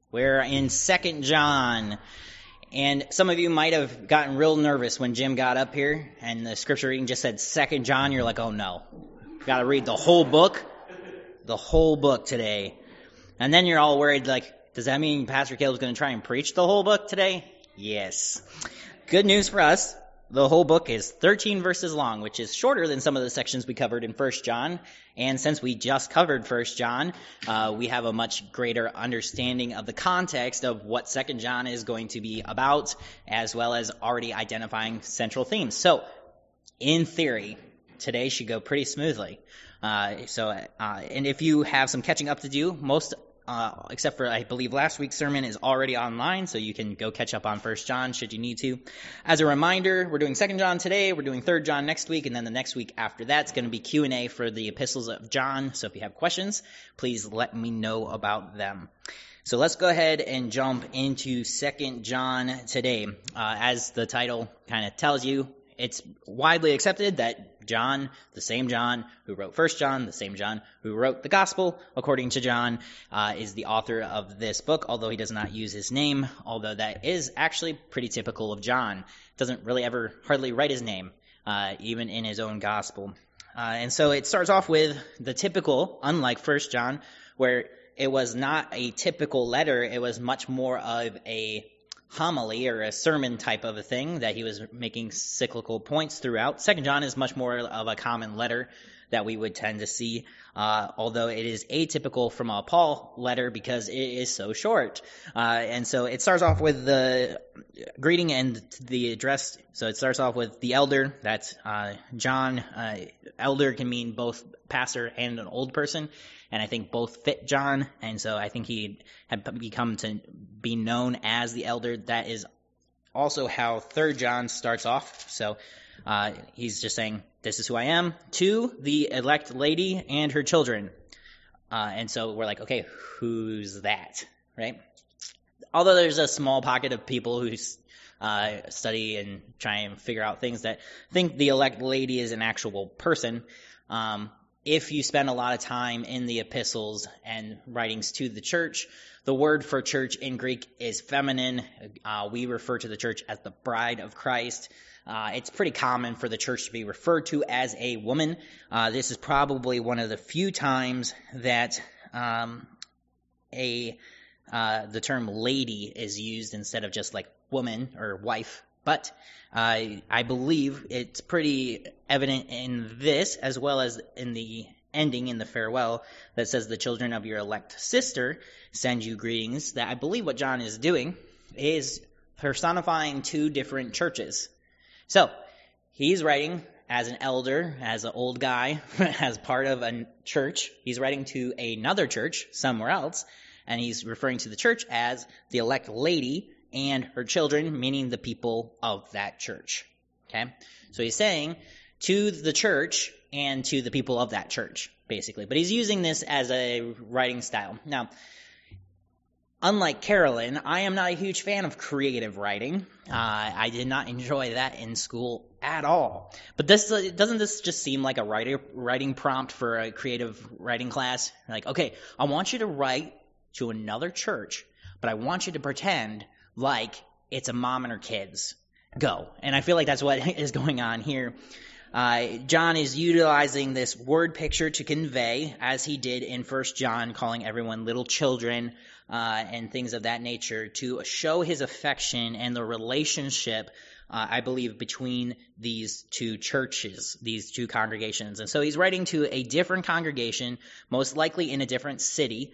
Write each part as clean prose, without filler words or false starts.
We're in 2 John. And some of you might have gotten real nervous when Jim got up here and the scripture reading just said 2 John. You're like, oh no, got to read the whole book today. And then you're all worried, like, does that mean Pastor Caleb's going to try and preach the whole book today? Yes. Good news for us. The whole book is 13 verses long, which is shorter than some of the sections we covered in 1 John. And since we just covered 1 John, we have a much greater understanding of the context of what 2 John is going to be about, as well as already identifying central themes. So, in theory, today should go pretty smoothly. And if you have some catching up to do, except for, I believe, last week's sermon is already online, so you can go catch up on 1 John should you need to. As a reminder, we're doing 2 John today, we're doing 3 John next week, and then the next week after that's going to be Q&A for the epistles of John. So if you have questions, please let me know about them. So let's go ahead and jump into 2 John today. As the title kind of tells you, it's widely accepted that John, the same John who wrote 1 John, the same John who wrote the Gospel, according to John, is the author of this book, although he does not use his name, although that is actually pretty typical of John. Doesn't really ever hardly write his name, even in his own Gospel. And so it starts off with the typical, unlike 1 John, where it was not a typical letter, it was much more of a homily or a sermon type of a thing that he was making cyclical points throughout. 2 John is much more of a common letter that we would tend to see, although it is atypical from a Paul letter because it is so short. And so it starts off with the greeting and the address. So it starts off with the elder. That's John. Elder can mean both pastor and an old person. And I think both fit John, and so I think he had become to be known as the elder. That is also how 3 John starts off. So he's just saying, this is who I am, to the elect lady and her children. And so we're like, okay, who's that, right? Although there's a small pocket of people who study and try and figure out things that think the elect lady is an actual person. If you spend a lot of time in the epistles and writings to the church, the word for church in Greek is feminine. We refer to the church as the bride of Christ. It's pretty common for the church to be referred to as a woman. This is probably one of the few times that the term lady is used instead of just like woman or wife. But I believe it's pretty evident in this, as well as in the ending, in the farewell, that says the children of your elect sister send you greetings, that I believe what John is doing is personifying 2 different churches. So he's writing as an elder, as an old guy, as part of a church. He's writing to another church somewhere else, and he's referring to the church as the elect lady and her children, meaning the people of that church. Okay? So he's saying to the church and to the people of that church, basically. But he's using this as a writing style. Now, unlike Carolyn, I am not a huge fan of creative writing. I did not enjoy that in school at all. But doesn't this just seem like a writing prompt for a creative writing class? Like, okay, I want you to write to another church, but I want you to pretend like it's a mom and her kids. Go. And I feel like that's what is going on here. John is utilizing this word picture to convey, as he did in 1 John, calling everyone little children and things of that nature, to show his affection and the relationship, I believe, between these 2 churches, these 2 congregations. And so he's writing to a different congregation, most likely in a different city,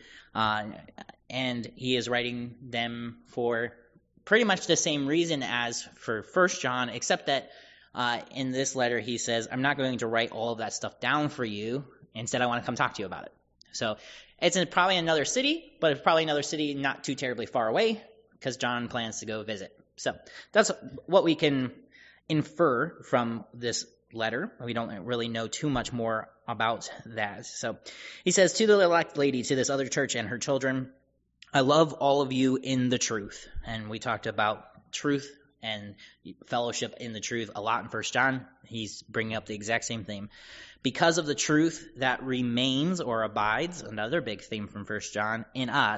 and he is writing them for pretty much the same reason as for 1 John, except that in this letter he says, I'm not going to write all of that stuff down for you. Instead, I want to come talk to you about it. So it's probably another city, but it's probably another city not too terribly far away, because John plans to go visit. So that's what we can infer from this letter. We don't really know too much more about that. So he says, to the elect lady, to this other church and her children, I love all of you in the truth. And we talked about truth and fellowship in the truth a lot in 1 John. He's bringing up the exact same theme. Because of the truth that remains or abides, another big theme from 1 John, in us,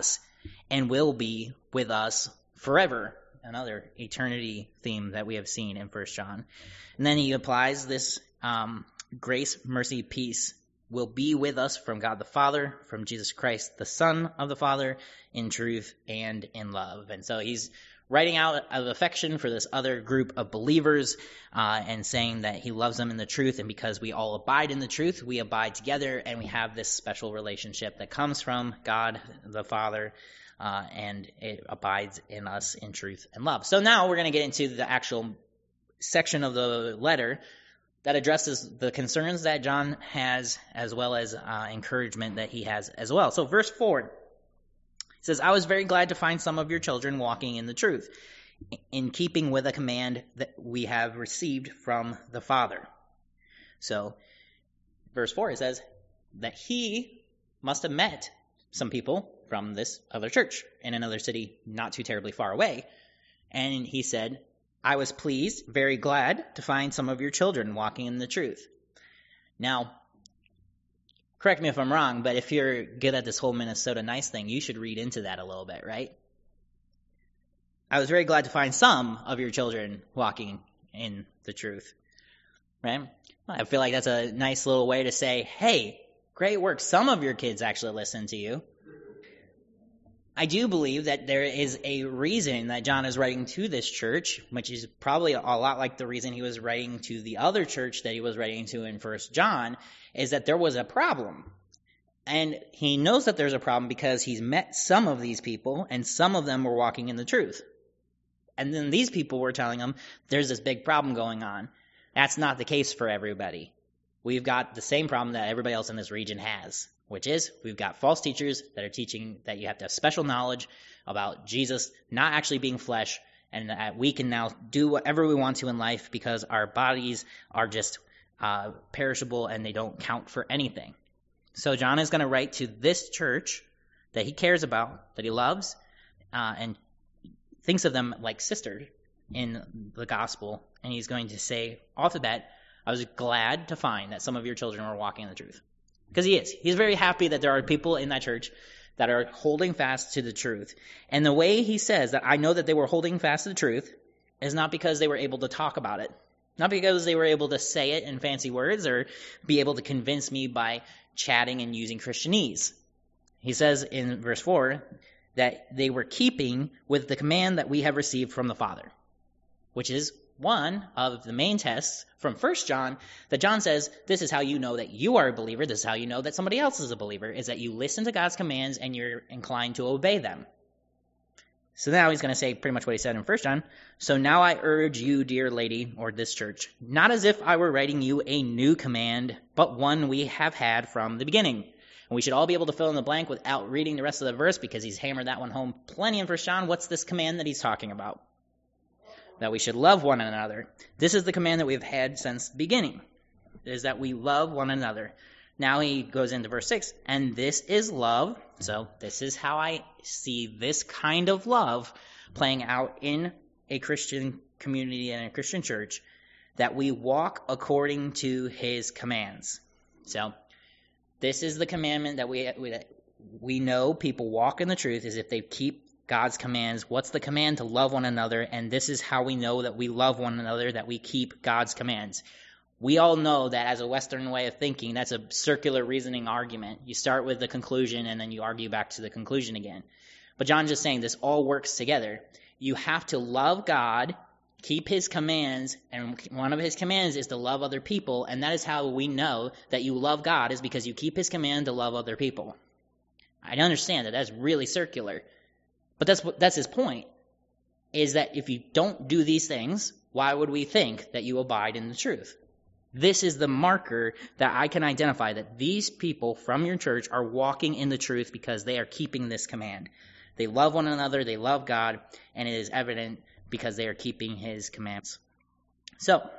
and will be with us forever. Another eternity theme that we have seen in 1 John. And then he applies this grace, mercy, peace will be with us from God the Father, from Jesus Christ, the Son of the Father, in truth and in love. And so he's writing out of affection for this other group of believers and saying that he loves them in the truth. And because we all abide in the truth, we abide together and we have this special relationship that comes from God the Father, and it abides in us in truth and love. So now we're going to get into the actual section of the letter that addresses the concerns that John has, as well as encouragement that he has as well. So verse 4 says, I was very glad to find some of your children walking in the truth, in keeping with a command that we have received from the Father. So verse 4, it says that he must have met some people from this other church in another city not too terribly far away. And he said, I was pleased, very glad to find some of your children walking in the truth. Now, correct me if I'm wrong, but if you're good at this whole Minnesota nice thing, you should read into that a little bit, right? I was very glad to find some of your children walking in the truth, right? I feel like that's a nice little way to say, hey, great work. Some of your kids actually listen to you. I do believe that there is a reason that John is writing to this church, which is probably a lot like the reason he was writing to the other church that he was writing to in 1 John, is that there was a problem. And he knows that there's a problem because he's met some of these people, and some of them were walking in the truth. And then these people were telling him, there's this big problem going on. That's not the case for everybody. We've got the same problem that everybody else in this region has, which is we've got false teachers that are teaching that you have to have special knowledge about Jesus not actually being flesh, and that we can now do whatever we want to in life because our bodies are just perishable and they don't count for anything. So John is going to write to this church that he cares about, that he loves, and thinks of them like sisters in the gospel. And he's going to say off the bat, I was glad to find that some of your children were walking in the truth. Because he is. He's very happy that there are people in that church that are holding fast to the truth. And the way he says that I know that they were holding fast to the truth is not because they were able to talk about it. Not because they were able to say it in fancy words or be able to convince me by chatting and using Christianese. He says in verse 4 that they were keeping with the command that we have received from the Father, which is one of the main tests from 1 John that John says, this is how you know that you are a believer, this is how you know that somebody else is a believer, is that you listen to God's commands and you're inclined to obey them. So now he's going to say pretty much what he said in 1 John. So now I urge you, dear lady, or this church, not as if I were writing you a new command, but one we have had from the beginning. And we should all be able to fill in the blank without reading the rest of the verse because he's hammered that one home plenty in 1 John. What's this command that he's talking about? That we should love one another. This is the command that we've had since the beginning, is that we love one another. Now he goes into verse 6, and this is love. So this is how I see this kind of love playing out in a Christian community and a Christian church, that we walk according to his commands. So this is the commandment that we know people walk in the truth, is if they keep God's commands. What's the command? To love one another. And this is how we know that we love one another, that we keep God's commands. We all know that as a Western way of thinking, that's a circular reasoning argument. You start with the conclusion and then you argue back to the conclusion again. But John's just saying this all works together. You have to love God, keep his commands, and one of his commands is to love other people. And that is how we know that you love God, is because you keep his command to love other people. I understand that that's really circular. But that's his point, is that if you don't do these things, why would we think that you abide in the truth? This is the marker that I can identify that these people from your church are walking in the truth because they are keeping this command. They love one another, they love God, and it is evident because they are keeping his commands. So,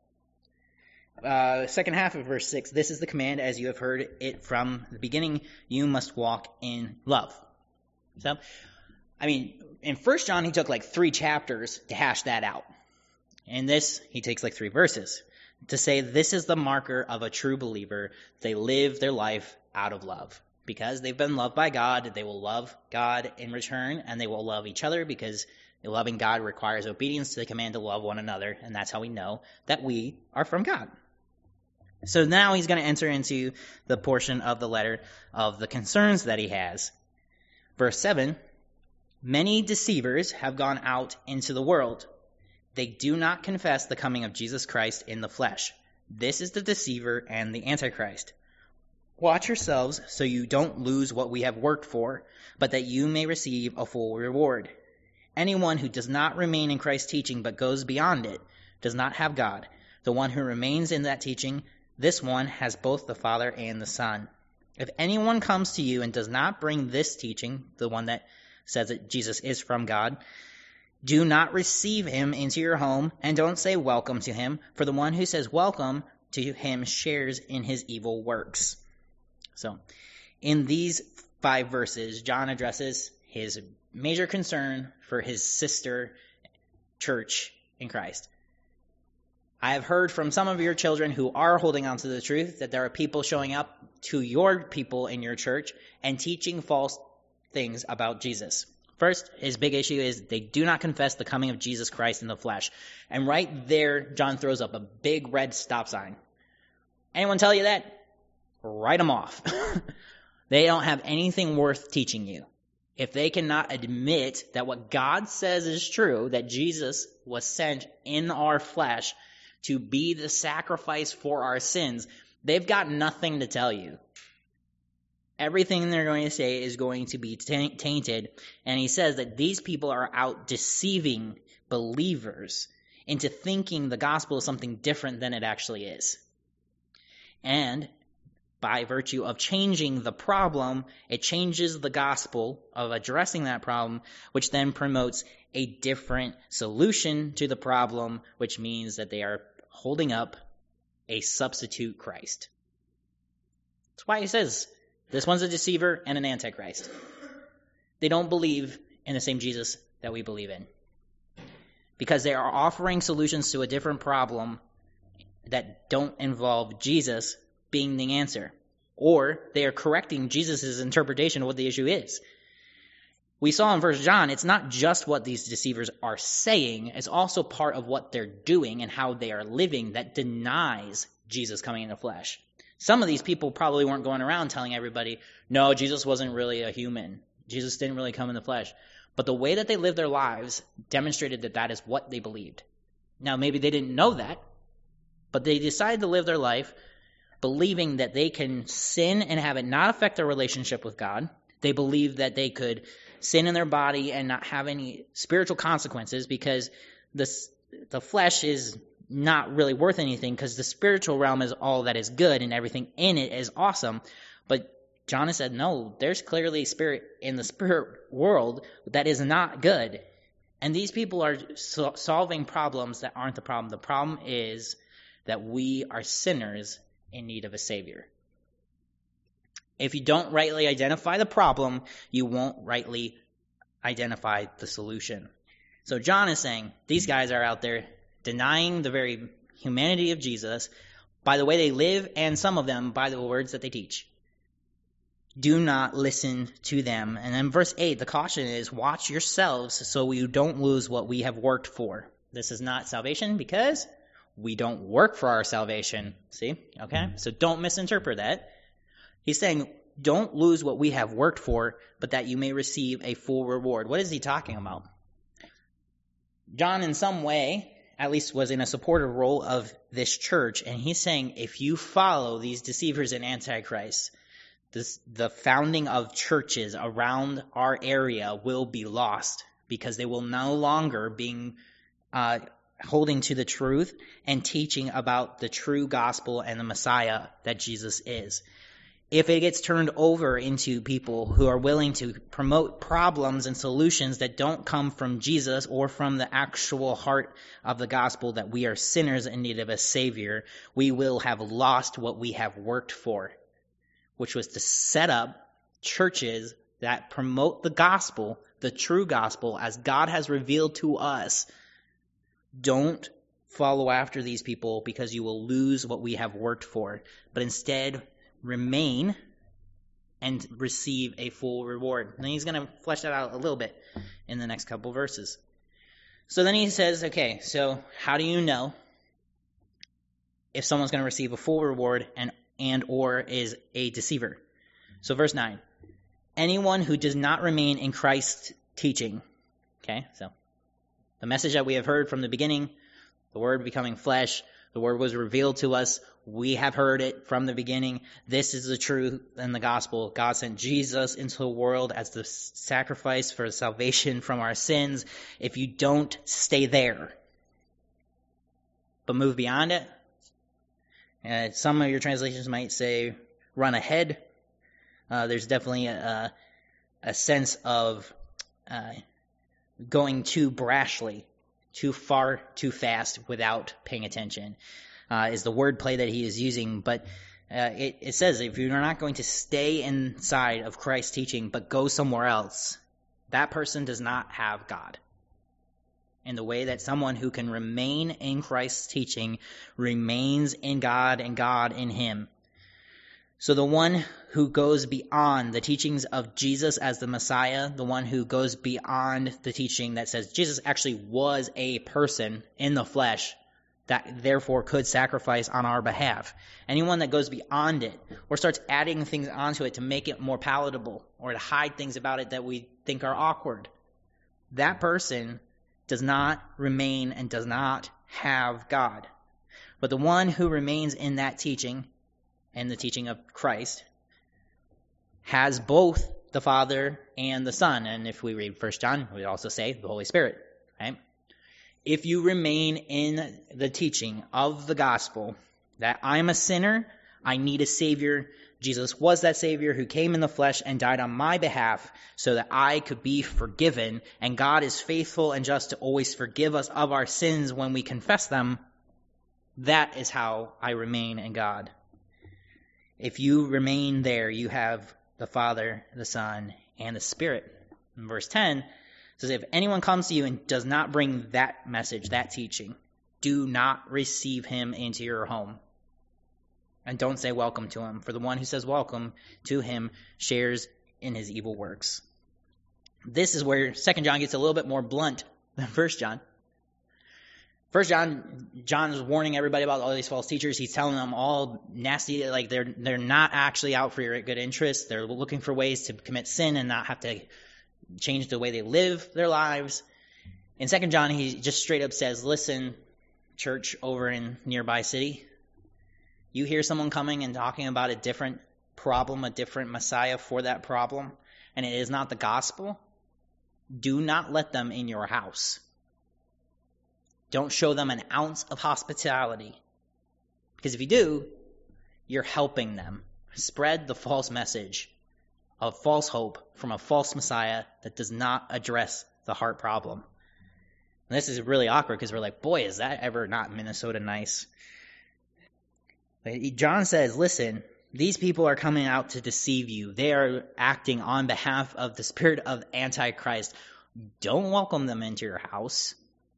second half of verse 6, this is the command as you have heard it from the beginning, you must walk in love. So, I mean, in 1 John, he took like 3 chapters to hash that out. In this, he takes like 3 verses to say this is the marker of a true believer. They live their life out of love. because they've been loved by God, they will love God in return, and they will love each other because loving God requires obedience to the command to love one another, and that's how we know that we are from God. So now he's going to enter into the portion of the letter of the concerns that he has. Verse 7, many deceivers have gone out into the world. They do not confess the coming of Jesus Christ in the flesh. This is the deceiver and the Antichrist. Watch yourselves so you don't lose what we have worked for, but that you may receive a full reward. Anyone who does not remain in Christ's teaching but goes beyond it does not have God. The one who remains in that teaching, this one has both the Father and the Son. If anyone comes to you and does not bring this teaching, the one that says that Jesus is from God, do not receive him into your home and don't say welcome to him, for the one who says welcome to him shares in his evil works. So, in these 5 verses, John addresses his major concern for his sister church in Christ. I have heard from some of your children who are holding on to the truth that there are people showing up to your people in your church and teaching false things about Jesus. First, his big issue is they do not confess the coming of Jesus Christ in the flesh. And right there, John throws up a big red stop sign. Anyone tell you that? Write them off. They don't have anything worth teaching you. If they cannot admit that what God says is true, that Jesus was sent in our flesh to be the sacrifice for our sins, they've got nothing to tell you. Everything they're going to say is going to be tainted. And he says that these people are out deceiving believers into thinking the gospel is something different than it actually is. And by virtue of changing the problem, it changes the gospel of addressing that problem, which then promotes a different solution to the problem, which means that they are holding up a substitute Christ. That's why he says, this one's a deceiver and an antichrist. They don't believe in the same Jesus that we believe in, because they are offering solutions to a different problem that don't involve Jesus being the answer, or they are correcting Jesus' interpretation of what the issue is. We saw in 1 John, it's not just what these deceivers are saying, it's also part of what they're doing and how they are living that denies Jesus coming in the flesh. Some of these people probably weren't going around telling everybody, no, Jesus wasn't really a human. Jesus didn't really come in the flesh. But the way that they lived their lives demonstrated that that is what they believed. Now, maybe they didn't know that, but they decided to live their life believing that they can sin and have it not affect their relationship with God. They believed that they could sin in their body and not have any spiritual consequences because the flesh is not really worth anything because the spiritual realm is all that is good and everything in it is awesome. But John has said, no, there's clearly spirit in the spirit world that is not good. And these people are solving problems that aren't the problem. The problem is that we are sinners in need of a Savior. If you don't rightly identify the problem, you won't rightly identify the solution. So John is saying these guys are out there denying the very humanity of Jesus by the way they live, and some of them by the words that they teach. Do not listen to them. And then verse 8, the caution is, watch yourselves so you don't lose what we have worked for. This is not salvation because we don't work for our salvation. See? Okay? So don't misinterpret that. He's saying, don't lose what we have worked for, but that you may receive a full reward. What is he talking about? John, in some way, at least was in a supportive role of this church, and he's saying, if you follow these deceivers and antichrists, the founding of churches around our area will be lost because they will no longer be holding to the truth and teaching about the true gospel and the Messiah that Jesus is. If it gets turned over into people who are willing to promote problems and solutions that don't come from Jesus or from the actual heart of the gospel that we are sinners in need of a Savior, we will have lost what we have worked for, which was to set up churches that promote the gospel, the true gospel, as God has revealed to us. Don't follow after these people because you will lose what we have worked for, but instead remain and receive a full reward. And he's going to flesh that out a little bit in the next couple verses. So then he says, okay, so how do you know if someone's going to receive a full reward and or is a deceiver? So verse 9, anyone who does not remain in Christ's teaching. Okay, so the message that we have heard from the beginning, the Word becoming flesh, the Word was revealed to us. We have heard it from the beginning. This is the truth in the gospel. God sent Jesus into the world as the sacrifice for salvation from our sins. If you don't stay there, but move beyond it, some of your translations might say run ahead. There's definitely a sense of going too brashly, too far, too fast without paying attention, is the wordplay that he is using. But it says if you're not going to stay inside of Christ's teaching but go somewhere else, that person does not have God. In the way that someone who can remain in Christ's teaching remains in God and God in him. So the one who goes beyond the teachings of Jesus as the Messiah, the one who goes beyond the teaching that says Jesus actually was a person in the flesh that therefore could sacrifice on our behalf. Anyone that goes beyond it or starts adding things onto it to make it more palatable or to hide things about it that we think are awkward, that person does not remain and does not have God. But the one who remains in that teaching and the teaching of Christ has both the Father and the Son. And if we read 1 John, we also say the Holy Spirit, right? If you remain in the teaching of the gospel that I'm a sinner, I need a Savior. Jesus was that Savior who came in the flesh and died on my behalf so that I could be forgiven. And God is faithful and just to always forgive us of our sins when we confess them. That is how I remain in God. If you remain there, you have the Father, the Son, and the Spirit. In verse 10, it says, if anyone comes to you and does not bring that message, that teaching, do not receive him into your home. And don't say welcome to him, for the one who says welcome to him shares in his evil works. This is where 2 John gets a little bit more blunt than 1 John. 1 John is warning everybody about all these false teachers. He's telling them all nasty, like they're not actually out for your good interest. They're looking for ways to commit sin and not have to change the way they live their lives. In 2 John, he just straight up says, listen, church over in nearby city, you hear someone coming and talking about a different problem, a different Messiah for that problem, and it is not the gospel, do not let them in your house. Don't show them an ounce of hospitality. Because if you do, you're helping them spread the false message of false hope from a false Messiah that does not address the heart problem. And this is really awkward because we're like, boy, is that ever not Minnesota nice. John says, listen, these people are coming out to deceive you. They are acting on behalf of the spirit of Antichrist. Don't welcome them into your house.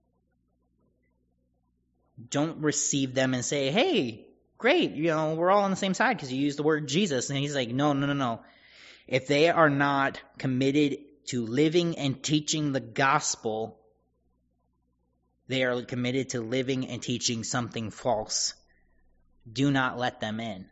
Don't receive them and say, hey, great, we're all on the same side because you use the word Jesus. And he's like, no. If they are not committed to living and teaching the gospel, they are committed to living and teaching something false. Do not let them in.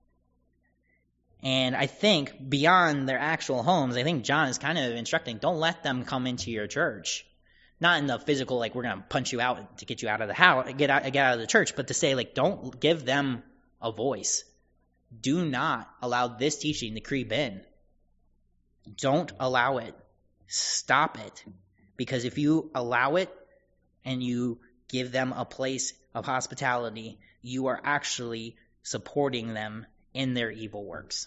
And I think beyond their actual homes, I think John is kind of instructing, don't let them come into your church. Not in the physical, like we're going to punch you out to get you out of the house, get out of the church, but to say, like, don't give them a voice. Do not allow this teaching to creep in. Don't allow it. Stop it. Because if you allow it and you give them a place of hospitality, you are actually supporting them in their evil works.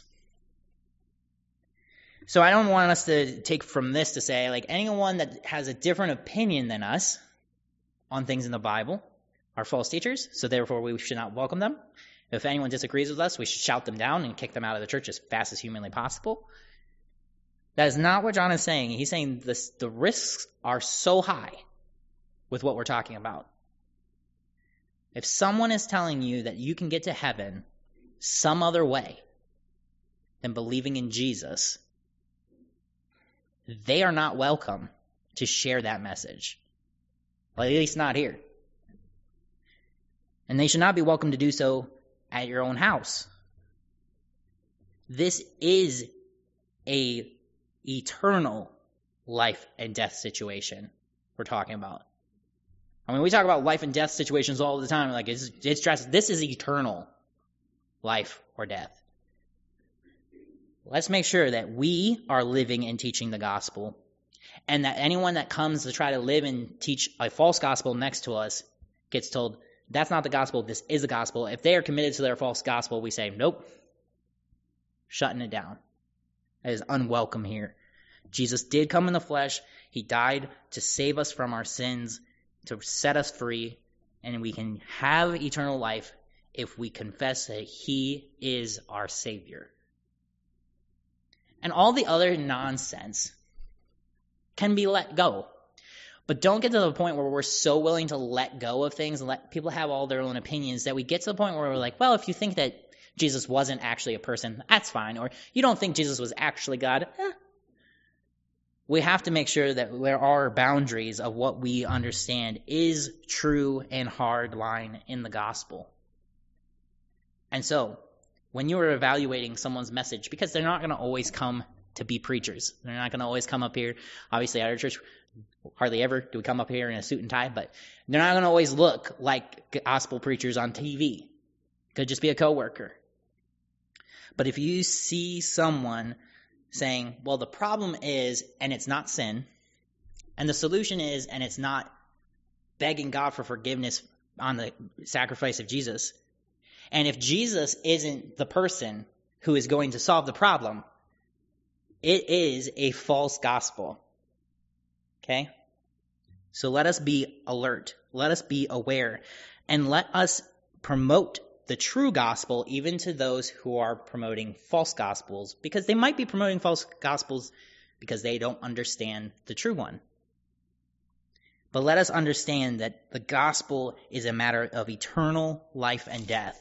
So I don't want us to take from this to say, like, anyone that has a different opinion than us on things in the Bible are false teachers, so therefore we should not welcome them. If anyone disagrees with us, we should shout them down and kick them out of the church as fast as humanly possible. That is not what John is saying. He's saying the risks are so high with what we're talking about. If someone is telling you that you can get to heaven some other way, than believing in Jesus, they are not welcome to share that message. Well, at least not here. And they should not be welcome to do so at your own house. This is a eternal life and death situation we're talking about. I mean, we talk about life and death situations all the time. Like, it's stressful. This is eternal life or death. Let's make sure that we are living and teaching the gospel, and that anyone that comes to try to live and teach a false gospel next to us gets told, that's not the gospel, this is the gospel. If they are committed to their false gospel, we say, nope, shutting it down. That is unwelcome here. Jesus did come in the flesh. He died to save us from our sins, to set us free, and we can have eternal life if we confess that he is our Savior. And all the other nonsense can be let go. But don't get to the point where we're so willing to let go of things and let people have all their own opinions that we get to the point where we're like, well, if you think that Jesus wasn't actually a person, that's fine. Or you don't think Jesus was actually God, We have to make sure that there are boundaries of what we understand is true and hard line in the gospel. And so, when you are evaluating someone's message, because they're not going to always come to be preachers. They're not going to always come up here. Obviously, at our church, hardly ever do we come up here in a suit and tie, but they're not going to always look like gospel preachers on TV. Could just be a coworker. But if you see someone saying, well, the problem is, and it's not sin, and the solution is, and it's not begging God for forgiveness on the sacrifice of Jesus, and if Jesus isn't the person who is going to solve the problem, it is a false gospel. Okay? So let us be alert. Let us be aware. And let us promote the true gospel even to those who are promoting false gospels, because they might be promoting false gospels because they don't understand the true one. But let us understand that the gospel is a matter of eternal life and death.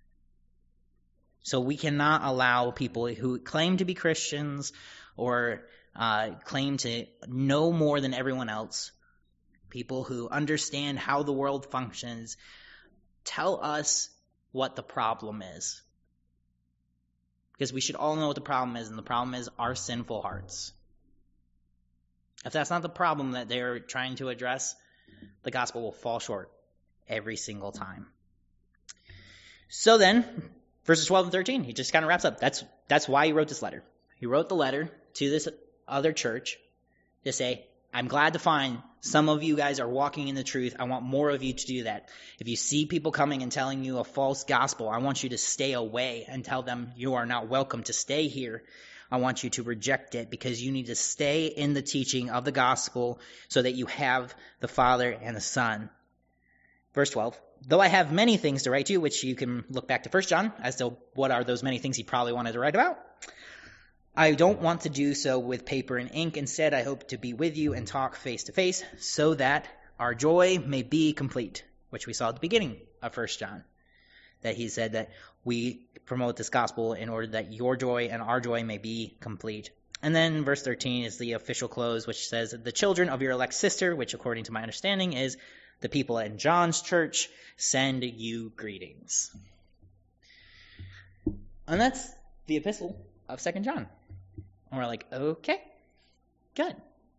So we cannot allow people who claim to be Christians or claim to know more than everyone else, people who understand how the world functions, tell us what the problem is. Because we should all know what the problem is, and the problem is our sinful hearts. If that's not the problem that they're trying to address, the gospel will fall short every single time. So then, verses 12 and 13, he just kind of wraps up. That's why he wrote this letter. He wrote the letter to this other church to say, I'm glad to find some of you guys are walking in the truth. I want more of you to do that. If you see people coming and telling you a false gospel, I want you to stay away and tell them you are not welcome to stay here. I want you to reject it because you need to stay in the teaching of the gospel so that you have the Father and the Son. Verse 12, though I have many things to write to you, which you can look back to 1 John as to what are those many things he probably wanted to write about. I don't want to do so with paper and ink. Instead, I hope to be with you and talk face to face so that our joy may be complete, which we saw at the beginning of 1 John, that he said that we promote this gospel in order that your joy and our joy may be complete. And then verse 13 is the official close, which says, the children of your elect sister, which according to my understanding is the people in John's church, send you greetings. And that's the epistle of 2 John. And we're like, okay, good.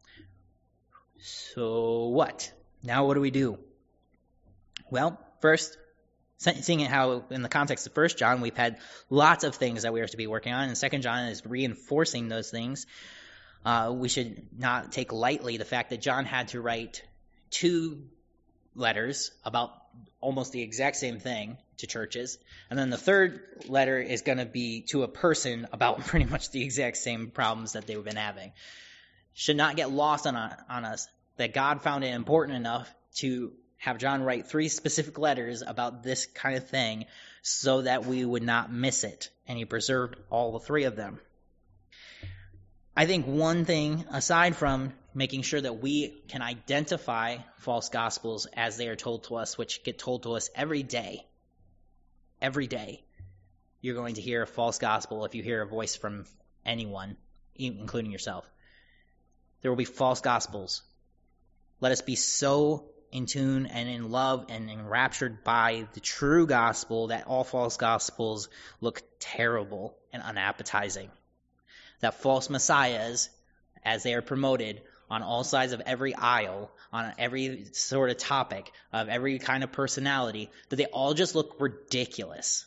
So what? Now what do we do? Well, first, seeing how in the context of 1 John, we've had lots of things that we are to be working on, and 2 John is reinforcing those things. We should not take lightly the fact that John had to write 2 letters about almost the exact same thing to churches. And then the third letter is going to be to a person about pretty much the exact same problems that they've been having. Should not get lost on us that God found it important enough to have John write 3 specific letters about this kind of thing so that we would not miss it. And he preserved all the 3 of them. I think one thing, aside from making sure that we can identify false gospels as they are told to us, which get told to us every day, you're going to hear a false gospel if you hear a voice from anyone, including yourself. There will be false gospels. Let us be so in tune and in love and enraptured by the true gospel that all false gospels look terrible and unappetizing. That false messiahs, as they are promoted on all sides of every aisle, on every sort of topic, of every kind of personality, that they all just look ridiculous.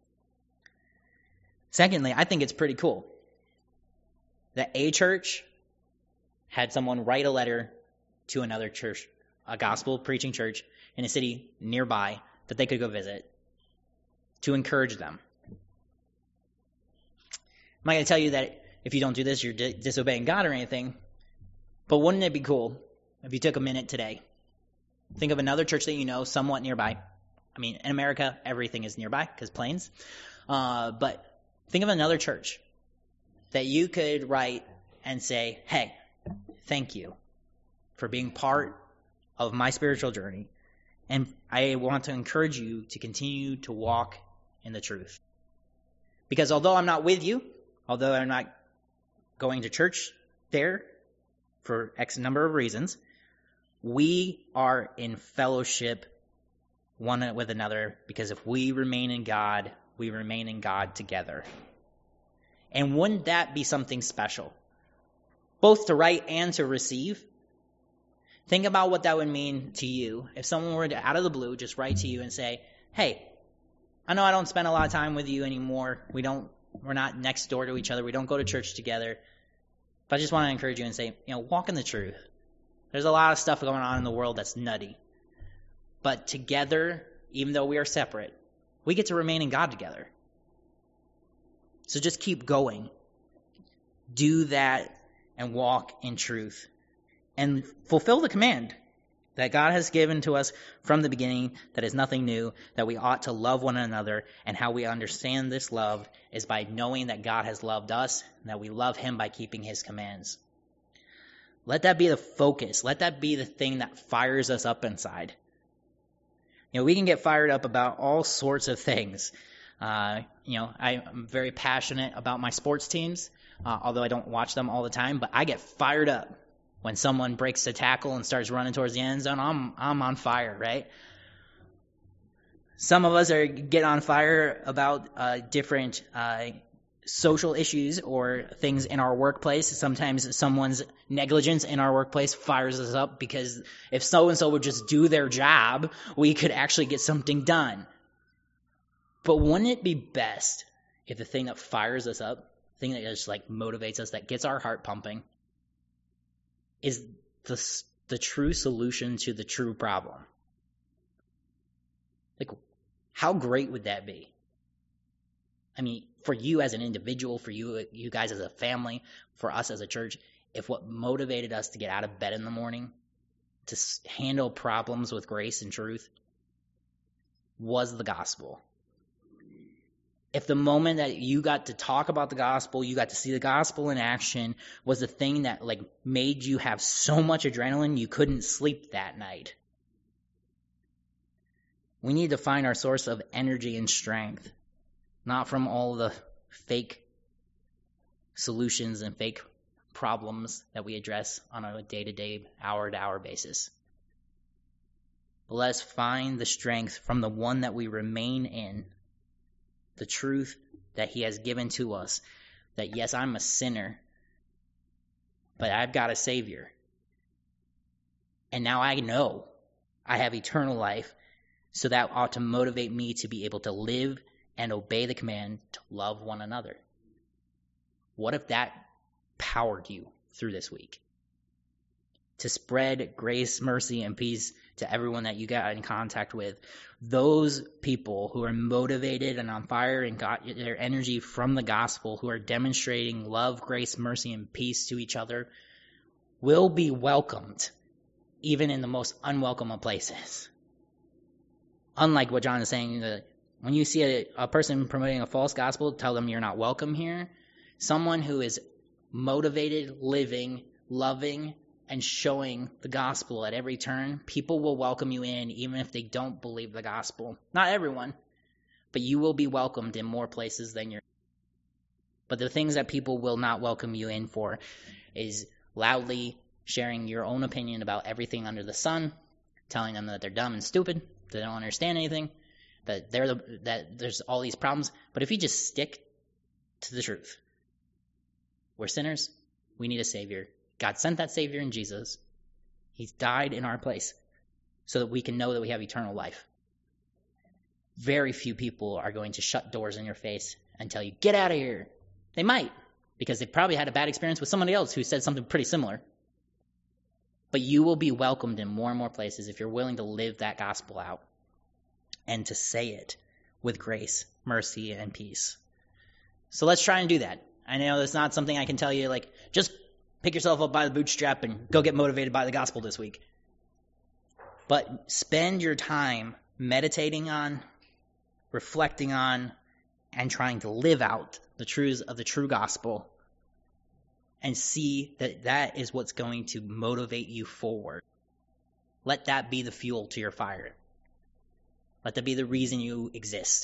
Secondly, I think it's pretty cool that a church had someone write a letter to another church, a gospel preaching church in a city nearby that they could go visit to encourage them. I'm not going to tell you that if you don't do this, you're disobeying God or anything, but wouldn't it be cool if you took a minute today, think of another church that you know somewhat nearby. I mean, in America, everything is nearby because planes. But think of another church that you could write and say, hey, thank you for being part of my spiritual journey. And I want to encourage you to continue to walk in the truth. Because although I'm not with you, although I'm not going to church there for X number of reasons, we are in fellowship one with another, because if we remain in God, we remain in God together. And wouldn't that be something special? Both to write and to receive. Think about what that would mean to you if someone were to, out of the blue, just write to you and say, hey, I know I don't spend a lot of time with you anymore. We're not next door to each other. We don't go to church together. But I just want to encourage you and say, walk in the truth. There's a lot of stuff going on in the world that's nutty. But together, even though we are separate, we get to remain in God together. So just keep going. Do that and walk in truth. And fulfill the command that God has given to us from the beginning, that is nothing new, that we ought to love one another, and how we understand this love is by knowing that God has loved us, and that we love him by keeping his commands. Let that be the focus. Let that be the thing that fires us up inside. We can get fired up about all sorts of things. I'm very passionate about my sports teams, although I don't watch them all the time, but I get fired up when someone breaks a tackle and starts running towards the end zone. I'm on fire, right? Some of us get on fire about different social issues or things in our workplace. Sometimes someone's negligence in our workplace fires us up, because if so-and-so would just do their job, we could actually get something done. But wouldn't it be best if the thing that fires us up, the thing that just motivates us, that gets our heart pumping, is the true solution to the true problem? How great would that be? I mean, for you as an individual, for you guys as a family, for us as a church, if what motivated us to get out of bed in the morning, to handle problems with grace and truth, was the gospel. If the moment that you got to talk about the gospel, you got to see the gospel in action, was the thing that made you have so much adrenaline you couldn't sleep that night. We need to find our source of energy and strength, not from all the fake solutions and fake problems that we address on a day-to-day, hour-to-hour basis. But let us find the strength from the one that we remain in, the truth that he has given to us, that yes, I'm a sinner, but I've got a Savior. And now I know I have eternal life, so that ought to motivate me to be able to live and obey the command to love one another. What if that powered you through this week? To spread grace, mercy, and peace to everyone that you got in contact with. Those people who are motivated and on fire and got their energy from the gospel, who are demonstrating love, grace, mercy, and peace to each other, will be welcomed even in the most unwelcome of places. Unlike what John is saying, that when you see a person promoting a false gospel, tell them you're not welcome here. Someone who is motivated, living, loving, and showing the gospel at every turn, people will welcome you in even if they don't believe the gospel. Not everyone, but you will be welcomed in more places than you're. But the things that people will not welcome you in for is loudly sharing your own opinion about everything under the sun, telling them that they're dumb and stupid, they don't understand anything, that there's all these problems. But if you just stick to the truth, we're sinners, we need a Savior. God sent that Savior in Jesus. He's died in our place so that we can know that we have eternal life. Very few people are going to shut doors in your face and tell you, get out of here. They might, because they probably had a bad experience with somebody else who said something pretty similar. But you will be welcomed in more and more places if you're willing to live that gospel out and to say it with grace, mercy, and peace. So let's try and do that. I know that's not something I can tell you, like, just pick yourself up by the bootstrap and go get motivated by the gospel this week. But spend your time meditating on, reflecting on, and trying to live out the truths of the true gospel, and see that that is what's going to motivate you forward. Let that be the fuel to your fire. Let that be the reason you exist,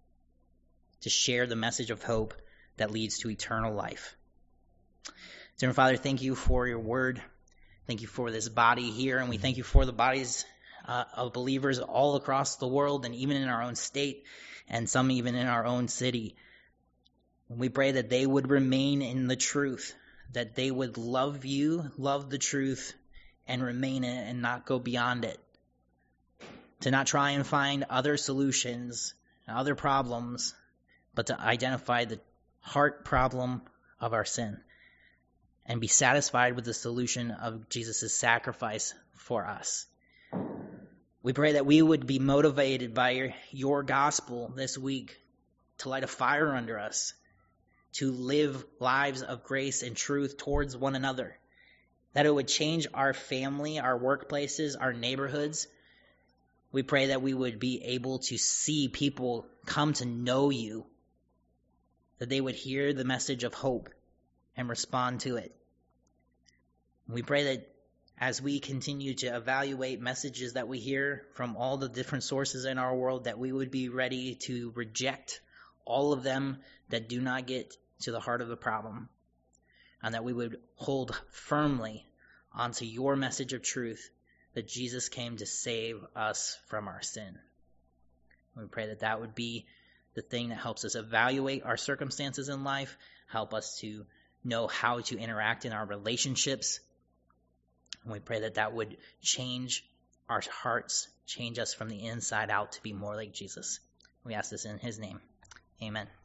to share the message of hope that leads to eternal life. Dear Father, thank you for your word. Thank you for this body here, and we thank you for the bodies of believers all across the world, and even in our own state, and some even in our own city. We pray that they would remain in the truth, that they would love you, love the truth, and remain in it and not go beyond it. To not try and find other solutions, other problems, but to identify the heart problem of our sin and be satisfied with the solution of Jesus' sacrifice for us. We pray that we would be motivated by your gospel this week to light a fire under us, to live lives of grace and truth towards one another, that it would change our family, our workplaces, our neighborhoods. We pray that we would be able to see people come to know you, that they would hear the message of hope and respond to it. We pray that as we continue to evaluate messages that we hear from all the different sources in our world, that we would be ready to reject all of them that do not get to the heart of the problem, and that we would hold firmly onto your message of truth, that Jesus came to save us from our sin. We pray that that would be the thing that helps us evaluate our circumstances in life, help us to know how to interact in our relationships. And we pray that that would change our hearts, change us from the inside out to be more like Jesus. We ask this in his name. Amen.